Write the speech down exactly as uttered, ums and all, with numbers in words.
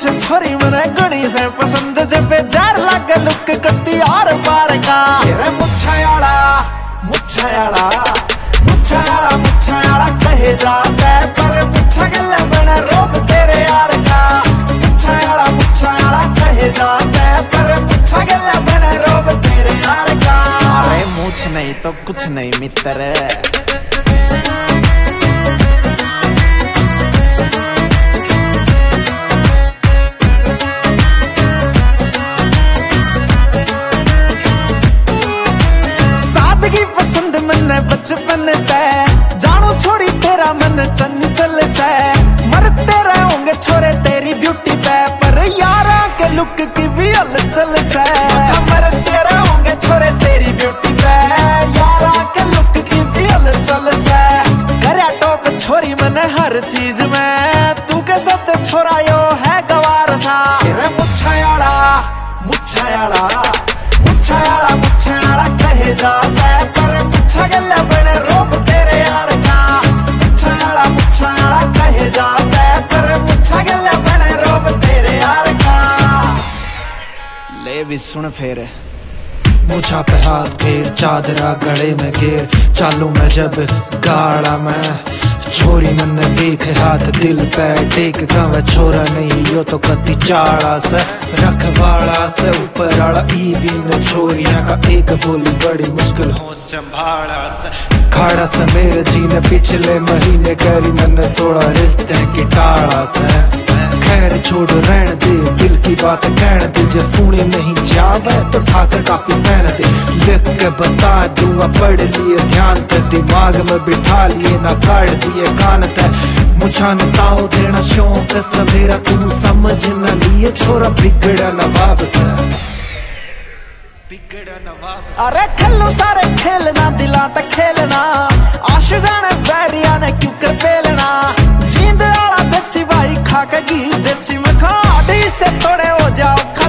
से छोरी मने गुड़ी से पसंद जब जार लागे लुक कत्ती और पार का तेरे मुच्छायाला मुच्छायाला मुच्छायाला मुच्छायाला कहे जा से पर मुच्छा गले बने रोब तेरे यार का मुच्छायाला मुच्छायाला कहे जा से पर मुच्छा गले बने रोब तेरे यार का अरे मुछ नहीं तो कुछ नहीं मित्र बचपन तय जानू छोरी तेरा मन चंचल से मरते रहोगे छोरे तेरी ब्यूटी पे पर यारा के लुक की भी हलचल से मरते रहोगे छोरे तेरी ब्यूटी पे यारा के लुक की भी हलचल से करे टॉप छोरी मन हर चीज में तू के सच छोरा यो है गवार सा तेरे मुच्छायाला मुच्छायाला मुच्छायाला मुच्छायाला कहे जा से पर मुच्छा गले बने रोब तेरे यार का मुच्छायाला मुच्छायाला कहे जा से पर मुच्छा गले बने रोब तेरे यार का ले भी सुन फेर मुछा पे हाथ फेर चादरा गले में घेर चालू मैं जब गाड़ा में छोरी मन देख हाथ दिल पे टेक कवे छोरा नहीं यो तो कति चाड़ा से रखवाड़ा से ऊपर आड़ा ई बिन छोरियां का एक बोली बड़ी मुश्किल हो संभाला से खाड़ा से मेरे जी ने पिछले महीने करी मैंने सोलह रिश्ते की टाड़ा से खैर छोड़ रहने दे दिल की बात कहने दे जो सुने नहीं जावे तो ठाकर कापी पहन दे लिख के बता दूंगा पढ़ लिए ध्यान ते दिमाग में बिठा लिए ना काट दिए कान ते मुझा न ताओ देना शौक से मेरा तू समझ न लिए छोरा बिगड़ा नवाब से बिगड़ा नवाब अरे खेलो सारे खेलना दिला तक खेलना आश जाने बैरिया ने क्यों कर पेलना जींद वाला देसी भाई खा के घी देसी में खाड़ी से थोड़े हो जाओ